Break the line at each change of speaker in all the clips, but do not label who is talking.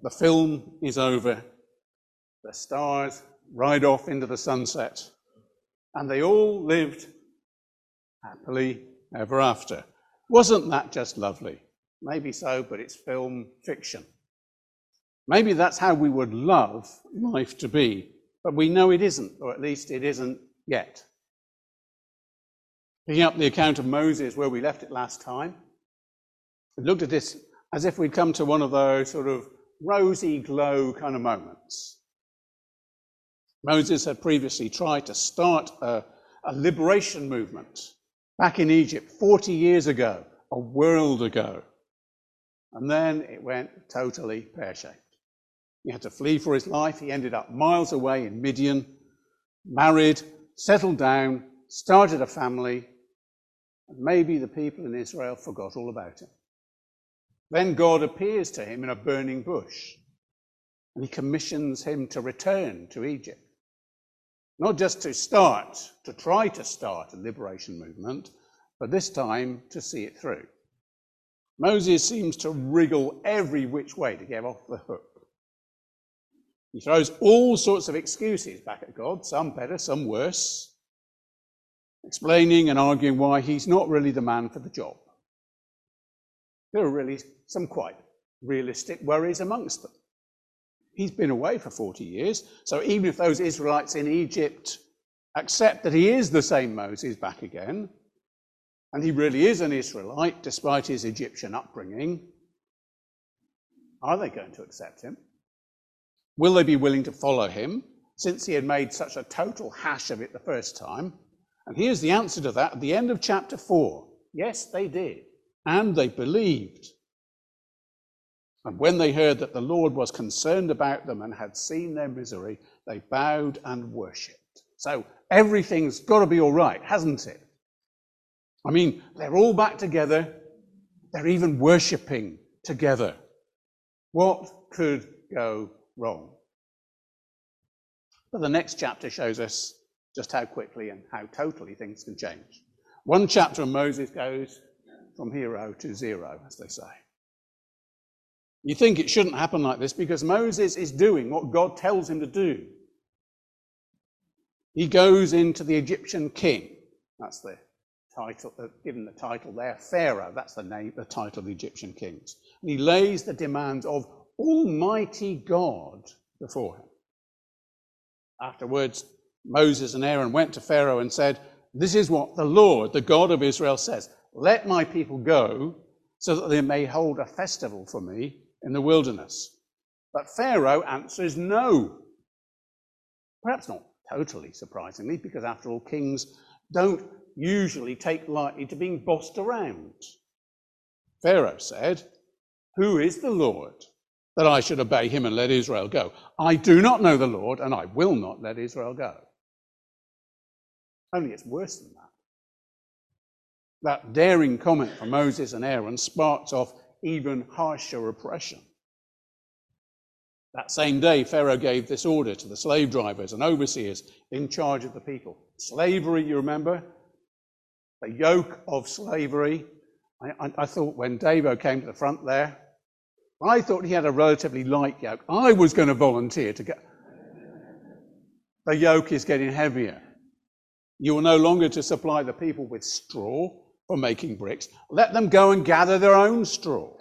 the film is over. The stars ride off into the sunset. And they all lived happily ever after. Wasn't that just lovely? Maybe so, but it's film fiction. Maybe that's how we would love life to be, but we know it isn't, or at least it isn't yet. Picking up the account of Moses where we left it last time, we looked at this as if we'd come to one of those sort of rosy glow kind of moments. Moses had previously tried to start a liberation movement back in Egypt 40 years ago, a world ago. And then it went totally pear-shaped. He had to flee for his life. He ended up miles away in Midian, married, settled down, started a family, and maybe the people in Israel forgot all about him. Then God appears to him in a burning bush, and he commissions him to return to Egypt. Not just to try to start a liberation movement, but this time to see it through. Moses seems to wriggle every which way to get off the hook. He throws all sorts of excuses back at God, some better, some worse, explaining and arguing why he's not really the man for the job. There are really some quite realistic worries amongst them. He's been away for 40 years, so even if those Israelites in Egypt accept that he is the same Moses back again, and he really is an Israelite despite his Egyptian upbringing, are they going to accept him? Will they be willing to follow him, since he had made such a total hash of it the first time? And here's the answer to that at the end of chapter 4. Yes, they did, and they believed. And when they heard that the Lord was concerned about them and had seen their misery, they bowed and worshipped. So everything's got to be all right, hasn't it? I mean, they're all back together. They're even worshipping together. What could go wrong? But the next chapter shows us just how quickly and how totally things can change. One chapter of Moses goes from hero to zero, as they say. You think it shouldn't happen like this because Moses is doing what God tells him to do. He goes into the Egyptian king. That's the title, given the title there, Pharaoh. That's the name, the title of the Egyptian kings. And he lays the demands of Almighty God before him. Afterwards, Moses and Aaron went to Pharaoh and said, "This is what the Lord, the God of Israel, says. Let my people go so that they may hold a festival for me in the wilderness." But Pharaoh answers no. Perhaps not totally surprisingly, because after all, kings don't usually take lightly to being bossed around. Pharaoh said, "Who is the Lord that I should obey him and let Israel go? I do not know the Lord, and I will not let Israel go." Only it's worse than that. That daring comment from Moses and Aaron sparks off even harsher repression. That same day, Pharaoh gave this order to the slave drivers and overseers in charge of the people. Slavery, you remember? The yoke of slavery. I thought when Davo came to the front there, I thought he had a relatively light yoke. I was going to volunteer to get... The yoke is getting heavier. You are no longer to supply the people with straw for making bricks. Let them go and gather their own straw.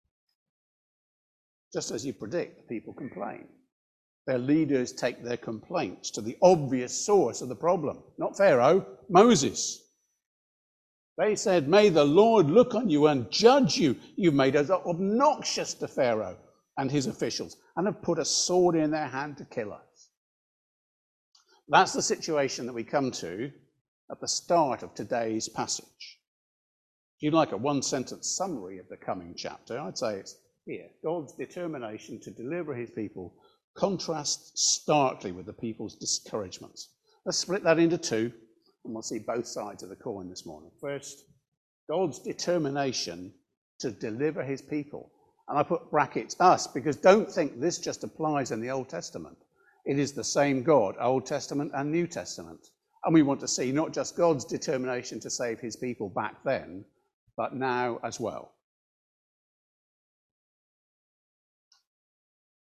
Just as you predict, the people complain. Their leaders take their complaints to the obvious source of the problem. Not Pharaoh, Moses. They said, "May the Lord look on you and judge you. You've made us obnoxious to Pharaoh and his officials and have put a sword in their hand to kill us." That's the situation that we come to at the start of today's passage. If you'd like a one-sentence summary of the coming chapter, I'd say it's here. God's determination to deliver his people contrasts starkly with the people's discouragements. Let's split that into two, and we'll see both sides of the coin this morning. First, God's determination to deliver his people. And I put brackets, us, because don't think this just applies in the Old Testament. It is the same God, Old Testament and New Testament. And we want to see not just God's determination to save his people back then, but now as well.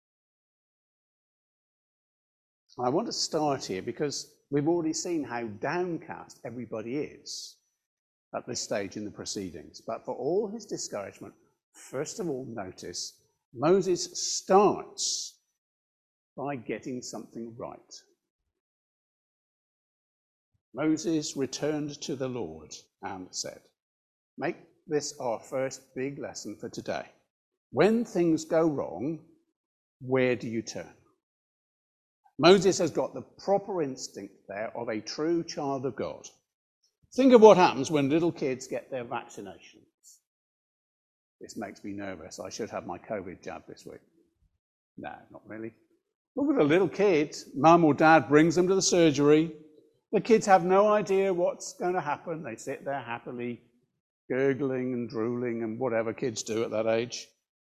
I want to start here because we've already seen how downcast everybody is at this stage in the proceedings. But for all his discouragement, first of all, notice Moses starts by getting something right. Moses returned to the Lord and said, make this our first big lesson for today. When things go wrong, where do you turn? Moses has got the proper instinct there of a true child of God. Think of what happens when little kids get their vaccinations. This makes me nervous. I should have my COVID jab this week. No, not really. Look at a little kid. Mum or dad brings them to the surgery. The kids have no idea what's going to happen. They sit there happily gurgling and drooling and whatever kids do at that age.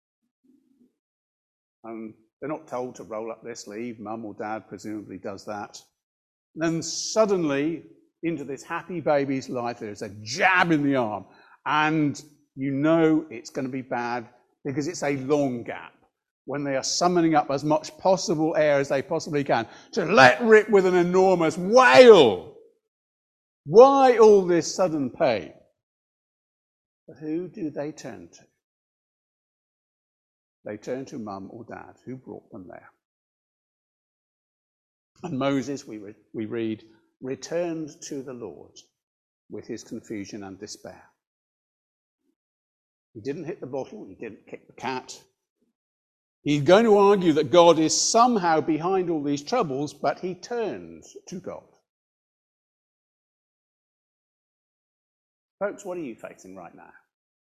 And they're not told to roll up their sleeve. Mum or dad presumably does that. And then suddenly, into this happy baby's life, there's a jab in the arm. And you know it's going to be bad because it's a long gap when they are summoning up as much possible air as they possibly can to let rip with an enormous wail. Why all this sudden pain? But who do they turn to? They turn to mum or dad who brought them there. And Moses, we read, returned to the Lord with his confusion and despair. He didn't hit the bottle, he didn't kick the cat. He's going to argue that God is somehow behind all these troubles, but he turns to God. Folks, what are you facing right now?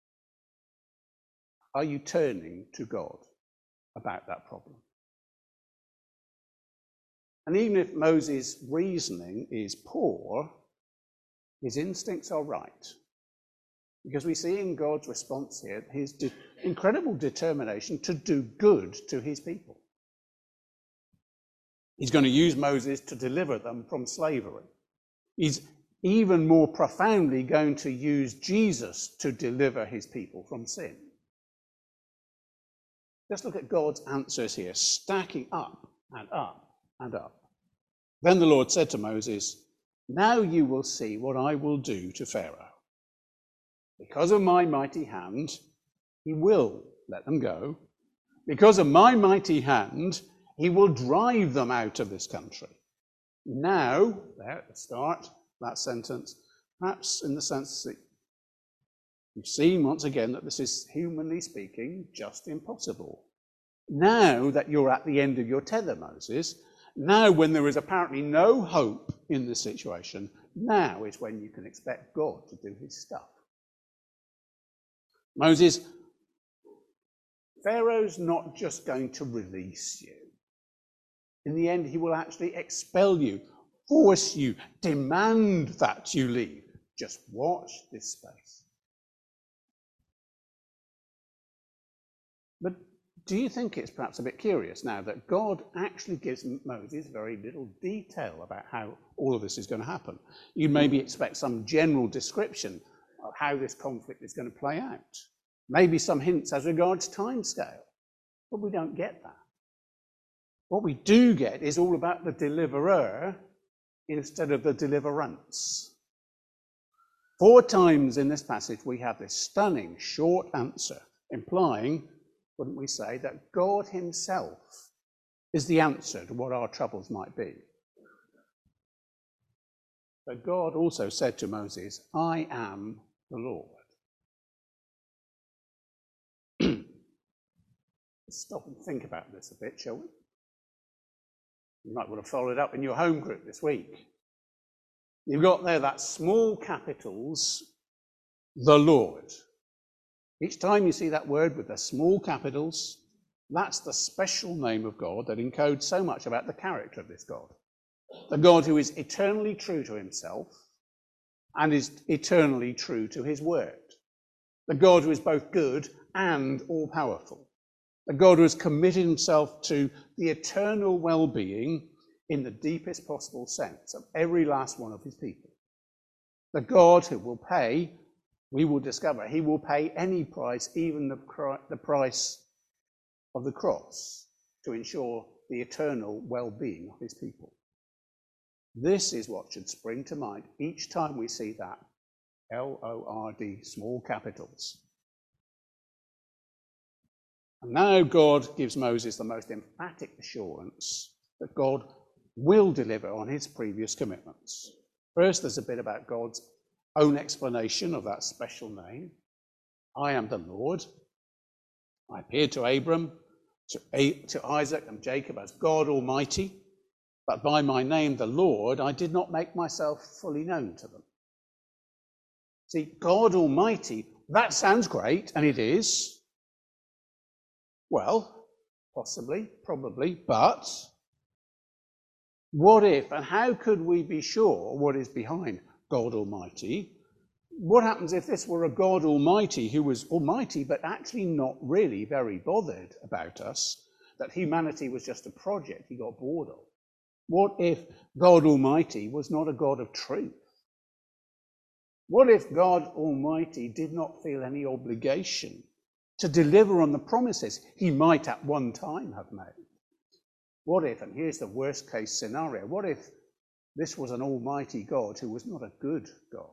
Are you turning to God about that problem? And even if Moses' reasoning is poor, his instincts are right. Because we see in God's response here his incredible determination to do good to his people. He's going to use Moses to deliver them from slavery. He's even more profoundly going to use Jesus to deliver his people from sin. Just look at God's answers here, stacking up and up and up. Then the Lord said to Moses, now you will see what I will do to Pharaoh. Because of my mighty hand, he will let them go. Because of my mighty hand, he will drive them out of this country. Now, there at the start, that sentence, perhaps in the sense that you've seen once again that this is, humanly speaking, just impossible. Now that you're at the end of your tether, Moses, now when there is apparently no hope in the situation, now is when you can expect God to do his stuff. Moses, Pharaoh's not just going to release you. In the end, he will actually expel you, force you, demand that you leave. Just watch this space. But do you think it's perhaps a bit curious now that God actually gives Moses very little detail about how all of this is going to happen? You maybe expect some general description of how this conflict is going to play out. Maybe some hints as regards timescale. But we don't get that. What we do get is all about the deliverer instead of the deliverance. 4 times in this passage we have this stunning short answer, implying, wouldn't we say, that God himself is the answer to what our troubles might be. But God also said to Moses, I am the Lord. Let's stop and think about this a bit, shall we? You might want to follow it up in your home group this week. You've got there that small capitals, the Lord. Each time you see that word with the small capitals, that's the special name of God that encodes so much about the character of this God. The God who is eternally true to himself and is eternally true to his word. The God who is both good and all-powerful. The God who has committed himself to the eternal well-being in the deepest possible sense of every last one of his people. The God who will pay, we will discover, he will pay any price, even the price of the cross, to ensure the eternal well-being of his people. This is what should spring to mind each time we see that Lord, small capitals. And now God gives Moses the most emphatic assurance that God will deliver on his previous commitments. First, there's a bit about God's own explanation of that special name. I am the Lord. I appeared to Abram, to Isaac and Jacob as God Almighty, but by my name, the Lord, I did not make myself fully known to them. See, God Almighty, that sounds great, and it is. Well, possibly, probably, but what if, and how could we be sure what is behind God Almighty? What happens if this were a God Almighty who was almighty but actually not really very bothered about us, that humanity was just a project he got bored of? What if God Almighty was not a God of truth? What if God Almighty did not feel any obligation to deliver on the promises he might at one time have made? What if, and here's the worst case scenario, what if this was an almighty God who was not a good God?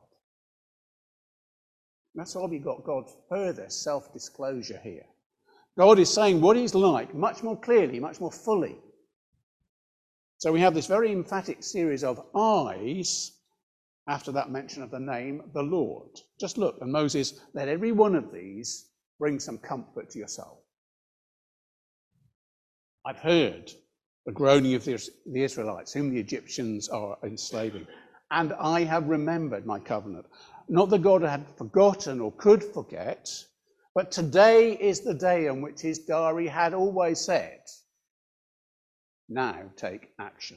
That's why we got God's further self-disclosure here. God is saying what he's like much more clearly, much more fully. So we have this very emphatic series of I's after that mention of the name, the Lord. Just look, and Moses, let every one of these bring some comfort to your soul. I've heard the groaning of the Israelites, whom the Egyptians are enslaving, and I have remembered my covenant. Not that God had forgotten or could forget, but today is the day on which his diary had always said, now take action.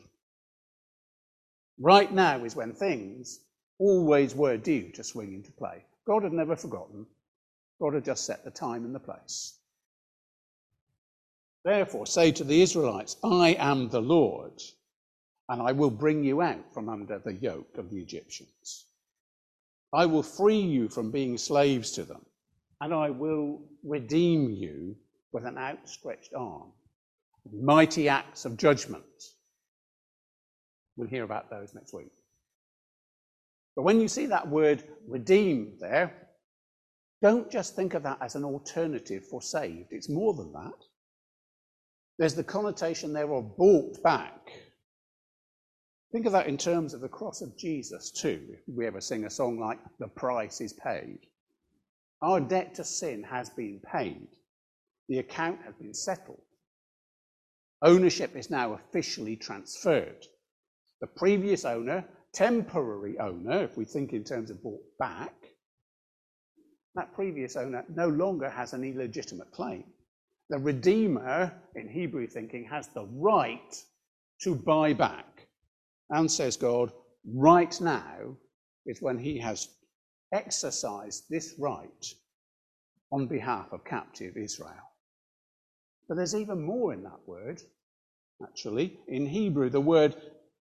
Right now is when things always were due to swing into play. God had never forgotten. God had just set the time and the place. Therefore, say to the Israelites, I am the Lord, and I will bring you out from under the yoke of the Egyptians. I will free you from being slaves to them, and I will redeem you with an outstretched arm. Mighty acts of judgment. We'll hear about those next week. But when you see that word redeem there, don't just think of that as an alternative for saved. It's more than that. There's the connotation there of bought back. Think of that in terms of the cross of Jesus too. If we ever sing a song like The Price is Paid. Our debt to sin has been paid. The account has been settled. Ownership is now officially transferred. The previous owner, temporary owner, if we think in terms of bought back, that previous owner no longer has any legitimate claim. The Redeemer, in Hebrew thinking, has the right to buy back. And says God, right now is when he has exercised this right on behalf of captive Israel. But there's even more in that word, actually. In Hebrew, the word,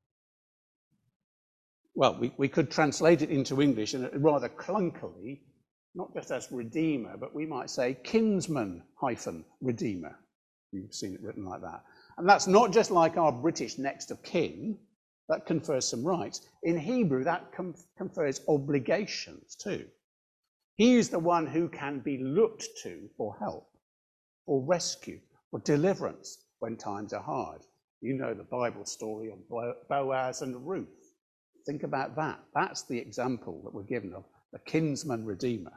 well, we could translate it into English and rather clunkily, not just as redeemer, but we might say kinsman-redeemer. You've seen it written like that. And that's not just like our British next of kin. That confers some rights. In Hebrew, that confers obligations too. He is the one who can be looked to for help, for rescue, for deliverance when times are hard. You know the Bible story of Boaz and Ruth. Think about that. That's the example that we're given of the kinsman redeemer.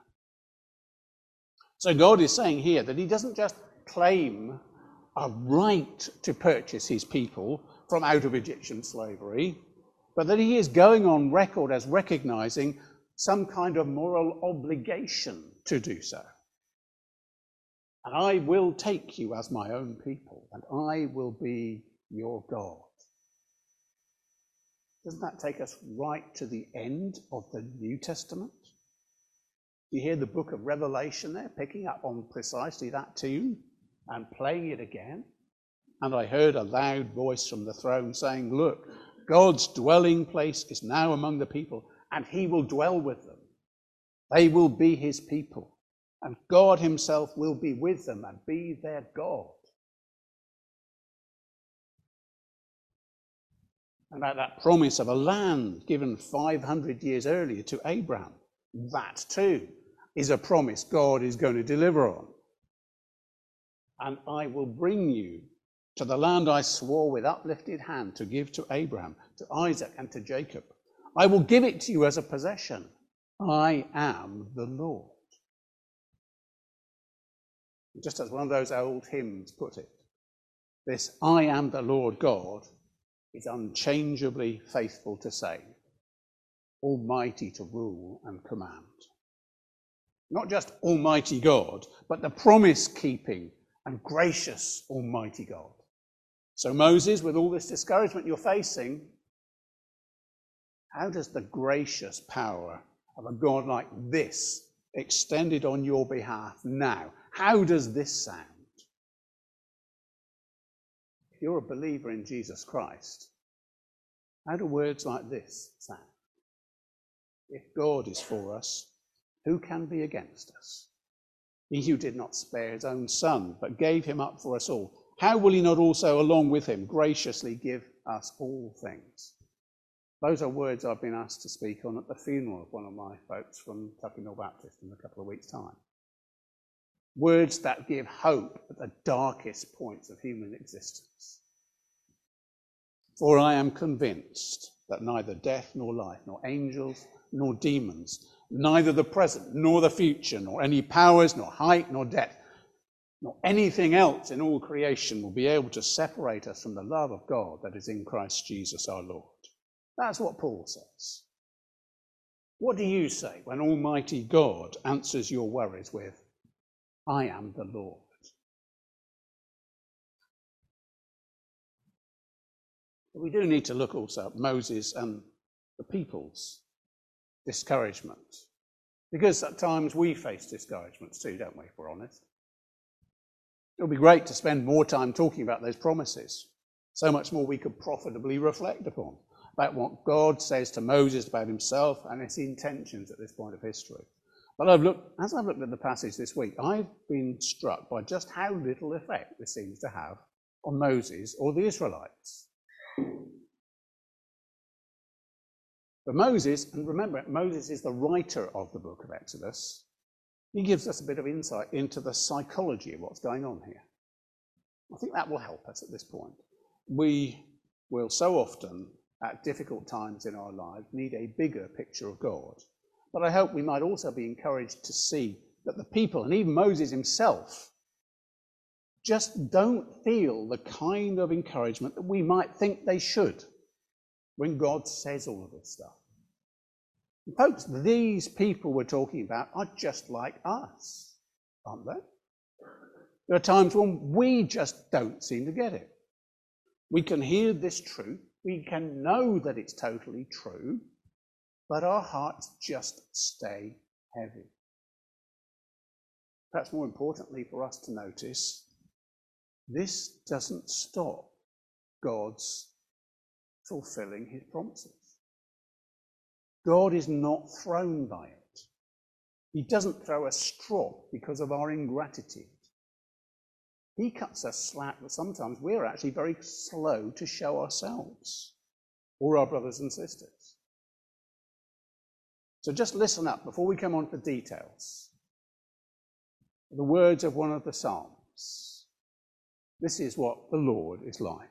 So God is saying here that he doesn't just claim a right to purchase his people from out of Egyptian slavery, but that he is going on record as recognizing some kind of moral obligation to do so. And I will take you as my own people, and I will be your God. Doesn't that take us right to the end of the New Testament? You hear the book of Revelation there, picking up on precisely that tune and playing it again. And I heard a loud voice from the throne saying, look, God's dwelling place is now among the people, and he will dwell with them. They will be his people, and God himself will be with them and be their God. about that promise of a land given 500 years earlier to Abraham. That too is a promise God is going to deliver on. And I will bring you to the land I swore with uplifted hand to give to Abraham, to Isaac, and to Jacob. I will give it to you as a possession. I am the Lord. Just as one of those old hymns put it, this I am the Lord God is unchangeably faithful to save, almighty to rule and command. Not just Almighty God, but the promise-keeping and gracious Almighty God. So Moses, with all this discouragement you're facing, how does the gracious power of a God like this extended on your behalf now, how does this sound? If you're a believer in Jesus Christ, how do words like this sound? If God is for us, who can be against us? He who did not spare his own son, but gave him up for us all, how will he not also, along with him, graciously give us all things? Those are words I've been asked to speak on at the funeral of one of my folks from Tuckermill Baptist in a couple of weeks' time. Words that give hope at the darkest points of human existence. For I am convinced that neither death nor life, nor angels nor demons, neither the present nor the future, nor any powers, nor height nor depth, nor anything else in all creation will be able to separate us from the love of God that is in Christ Jesus our Lord. That's what Paul says. What do you say when Almighty God answers your worries with, I am the Lord? But we do need to look also at Moses and the people's discouragement. Because at times we face discouragements too, don't we, if we're honest? It would be great to spend more time talking about those promises. So much more we could profitably reflect upon, about what God says to Moses about himself and his intentions at this point of history. But as I've looked at the passage this week, I've been struck by just how little effect this seems to have on Moses or the Israelites. But Moses, and remember, Moses is the writer of the book of Exodus. He gives us a bit of insight into the psychology of what's going on here. I think that will help us at this point. We will so often, at difficult times in our lives, need a bigger picture of God. But I hope we might also be encouraged to see that the people, and even Moses himself, just don't feel the kind of encouragement that we might think they should when God says all of this stuff. And folks, these people we're talking about are just like us, aren't they? There are times when we just don't seem to get it. We can hear this truth, we can know that it's totally true, but our hearts just stay heavy. Perhaps more importantly for us to notice, this doesn't stop God's fulfilling his promises. God is not thrown by it. He doesn't throw us straw because of our ingratitude. He cuts us slack that sometimes we're actually very slow to show ourselves or our brothers and sisters. So just listen up before we come on to the details. The words of one of the Psalms. This is what the Lord is like.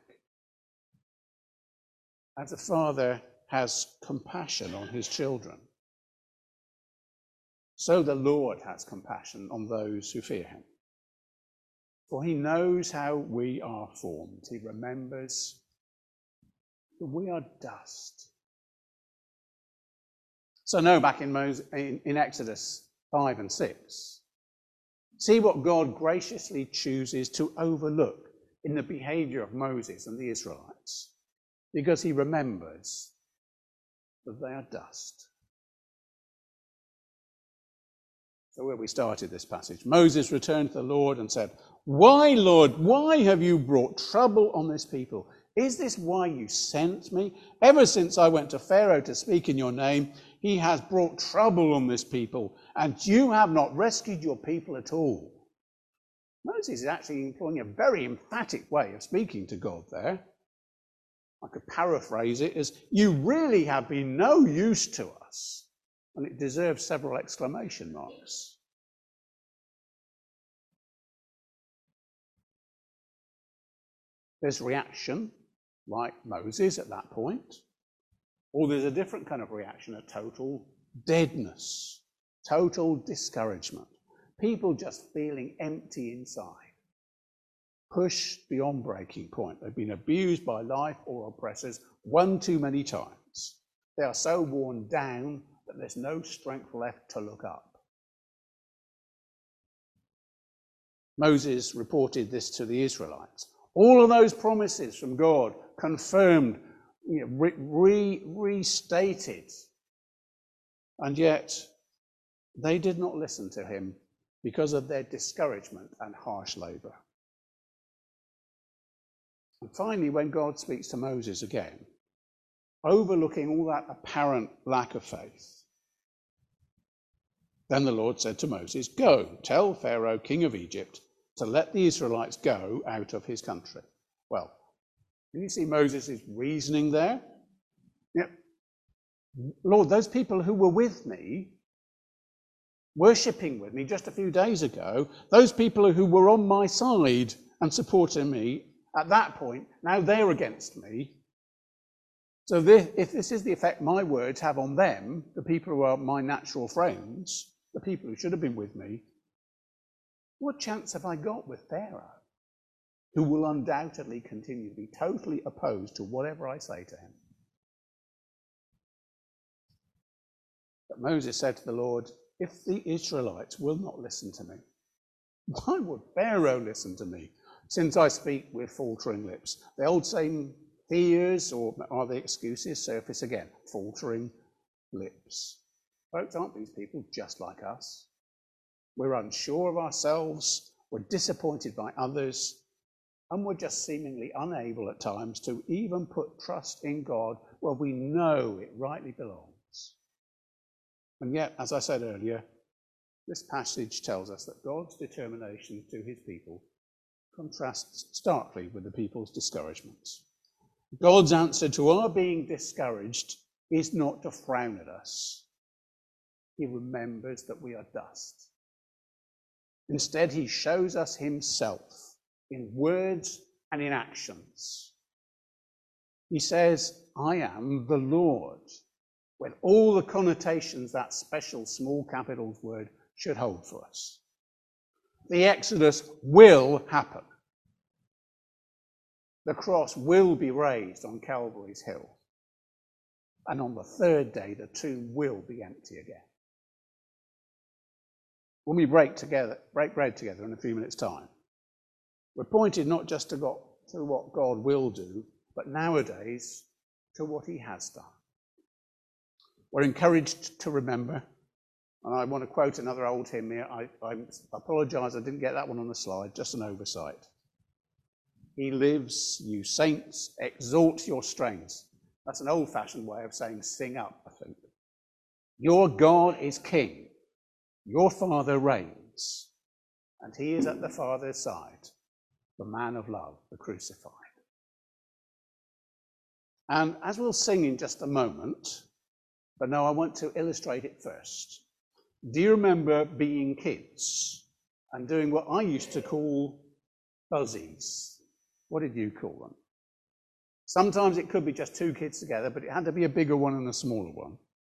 As a father has compassion on his children, so the Lord has compassion on those who fear him. For he knows how we are formed. He remembers that we are dust. So no, back in Exodus 5 and 6, see what God graciously chooses to overlook in the behavior of Moses and the Israelites, because he remembers that they are dust. So where we started this passage, Moses returned to the Lord and said, "Why, Lord, why have you brought trouble on this people? Is this why you sent me? Ever since I went to Pharaoh to speak in your name, he has brought trouble on this people, and you have not rescued your people at all." Moses is actually employing a very emphatic way of speaking to God there. I could paraphrase it as, you really have been no use to us. And it deserves several exclamation marks. There's reaction, like Moses at that point. Or there's a different kind of reaction, a total deadness, total discouragement. People just feeling empty inside, pushed beyond breaking point. They've been abused by life or oppressors one too many times. They are so worn down that there's no strength left to look up. Moses reported this to the Israelites. All of those promises from God confirmed, restated. And yet, they did not listen to him because of their discouragement and harsh labor. And finally, when God speaks to Moses again, overlooking all that apparent lack of faith, then the Lord said to Moses, "Go, tell Pharaoh, king of Egypt, to let the Israelites go out of his country." Well, can you see Moses' reasoning there? Yeah. Lord, those people who were with me, worshipping with me just a few days ago, those people who were on my side and supporting me at that point, now they're against me. So if this is the effect my words have on them, the people who are my natural friends, the people who should have been with me, what chance have I got with Pharaoh, who will undoubtedly continue to be totally opposed to whatever I say to him? But Moses said to the Lord, "If the Israelites will not listen to me, why would Pharaoh listen to me, since I speak with faltering lips?" The old saying, fears, or are the excuses, surface again. Faltering lips. Folks, aren't these people just like us? We're unsure of ourselves, we're disappointed by others, and we're just seemingly unable at times to even put trust in God where we know it rightly belongs. And yet, as I said earlier, this passage tells us that God's determination to his people contrasts starkly with the people's discouragements. God's answer to our being discouraged is not to frown at us. He remembers that we are dust. Instead, he shows us himself in words and in actions. He says, "I am the Lord," with all the connotations that special small capitals word should hold for us. The Exodus will happen. The cross will be raised on Calvary's hill. And on the third day, the tomb will be empty again. When we break bread together in a few minutes' time, we're pointed not just to what God will do, but nowadays to what he has done. We're encouraged to remember, and I want to quote another old hymn here. I apologise, I didn't get that one on the slide, just an oversight. He lives, you saints, exalt your strains. That's an old-fashioned way of saying sing up, I think. Your God is king. Your Father reigns. And he is at the Father's side, the man of love, the crucified. And as we'll sing in just a moment, but no, I want to illustrate it first. Do you remember being kids and doing what I used to call buzzies? What did you call them? Sometimes it could be just two kids together, but it had to be a bigger one and a smaller one.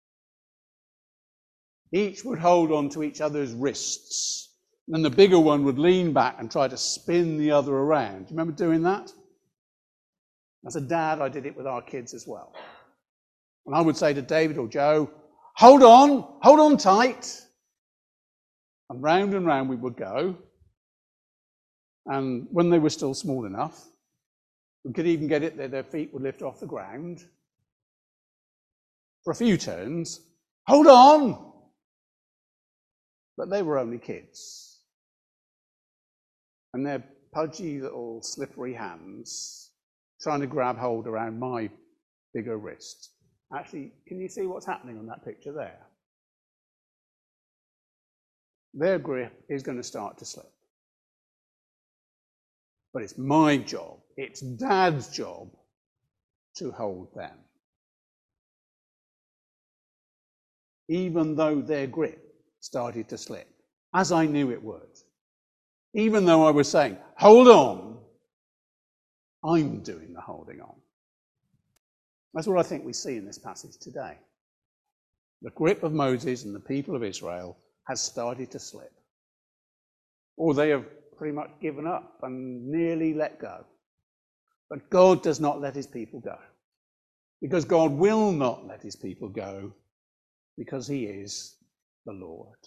Each would hold on to each other's wrists, and then the bigger one would lean back and try to spin the other around. Do you remember doing that? As a dad, I did it with our kids as well. And I would say to David or Joe, hold on tight. And round we would go. And when they were still small enough, we could even get it that their feet would lift off the ground. For a few turns, hold on! But they were only kids. And their pudgy little slippery hands trying to grab hold around my bigger wrist. Actually, can you see what's happening on that picture there? Their grip is going to start to slip. But it's my job, it's Dad's job, to hold them. Even though their grip started to slip, as I knew it would. Even though I was saying, hold on, I'm doing the holding on. That's what I think we see in this passage today. The grip of Moses and the people of Israel has started to slip. Or they have pretty much given up and nearly let go. But God does not let his people go. Because God will not let his people go, because he is the Lord.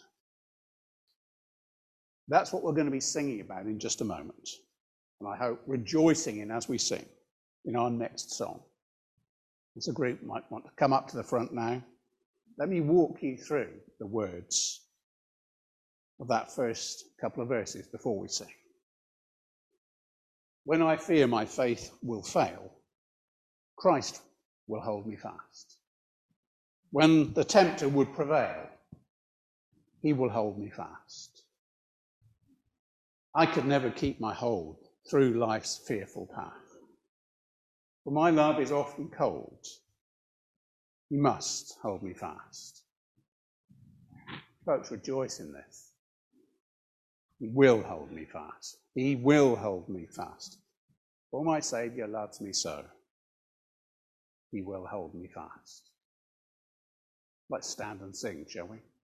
That's what we're going to be singing about in just a moment. And I hope rejoicing in as we sing in our next song. As a group might want to come up to the front now. Let me walk you through the words of that first couple of verses before we sing. When I fear my faith will fail, Christ will hold me fast. When the tempter would prevail, he will hold me fast. I could never keep my hold through life's fearful path. For my love is often cold. He must hold me fast. Folks, rejoice in this. He will hold me fast. He will hold me fast. For my Saviour loves me so. He will hold me fast. Let's stand and sing, shall we?